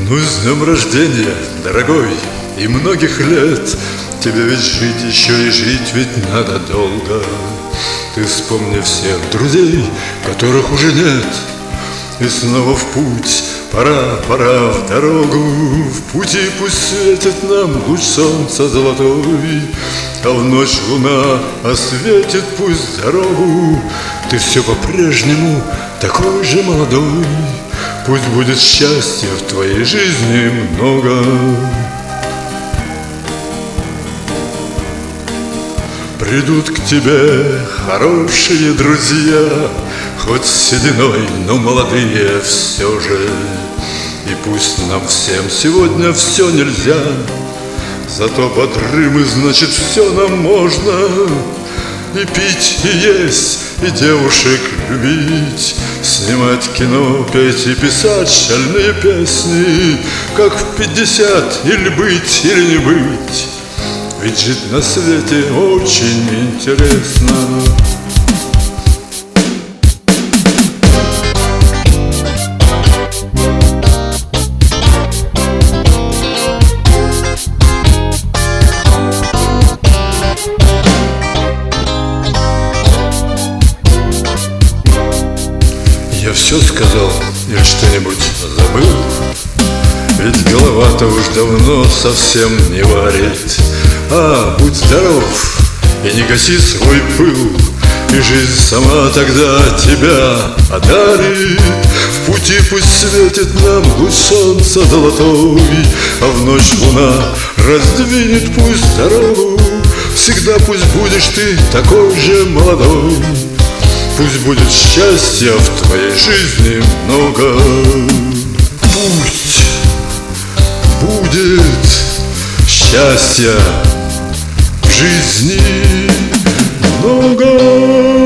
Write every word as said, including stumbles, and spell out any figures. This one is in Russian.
Ну, с днем рождения, дорогой, и многих лет. Тебе ведь жить еще и жить ведь надо долго. Ты вспомни всех друзей, которых уже нет. И снова в путь, пора, пора в дорогу. В пути пусть светит нам луч солнца золотой, а в ночь луна осветит пусть дорогу. Ты все по-прежнему такой же молодой. Пусть будет счастья в твоей жизни много. Придут к тебе хорошие друзья, хоть с сединой, но молодые все же. И пусть нам всем сегодня все нельзя, зато бодры мы, значит, все нам можно. И пить, и есть, и девушек любить, снимать кино, петь и писать шальные песни. Как в пятьдесят, или быть, или не быть, ведь жить на свете очень интересно. Я все сказал или что-нибудь забыл? Ведь голова-то уж давно совсем не варит. А, будь здоров и не гаси свой пыл, и жизнь сама тогда тебя одарит. В пути пусть светит нам луч солнца золотой, а в ночь луна раздвинет пусть дорогу. Всегда пусть будешь ты такой же молодой. Пусть будет счастья в твоей жизни много. Пусть будет счастья в жизни много.